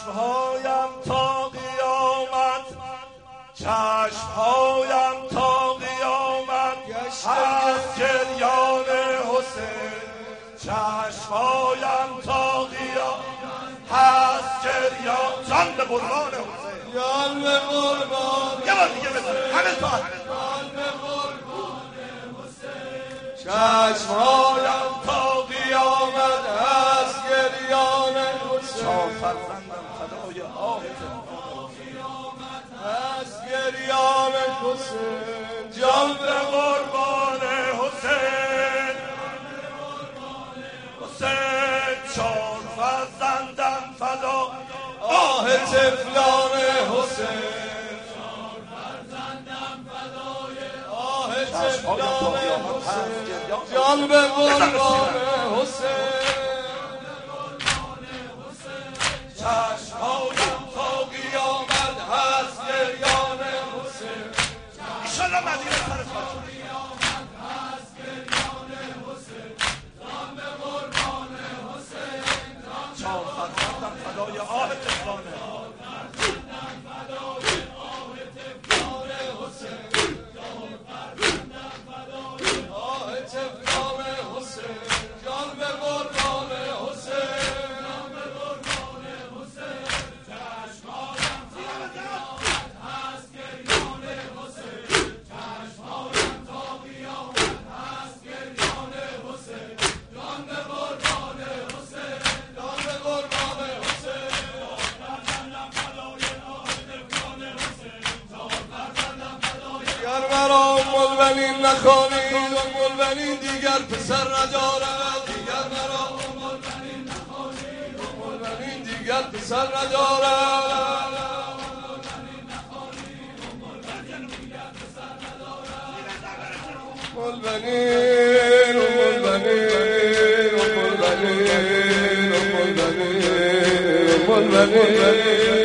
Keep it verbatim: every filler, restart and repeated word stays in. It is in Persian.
چشمهایم تا قیامت، چشمهایم تا قیامت هست گریان حسین، چشمهایم تا قیامت هست گریان. جان به قربان حسین، جان به قربان. یه بار دیگه بزن همه ساعت. جان به قربان حسین، چشمهایم تا قیامت هست گریان حسین. چهار فرزندم فدای آه هست گریان حسین. جان به قربان حسین، حسین چهار فرزندم فدا آه طفلان حسین. آه طفلان حسین. جان به قربان حسین. چشمهایم تا قیامت هست گریان حسین. ایشالله مدینه سر خواهد چهار فرزندم فدای آه طفلانه. آه طفلان حسین. جان به قربان حسین. ملبنین نخوانید و ملبنین دیگر پسر ندارد. دیگر مرا ملبنین نخوانید و ملبنین دیگر پسر ندارد. ملبنین و ملبنین و ملبنین و ملبنین و ملبنین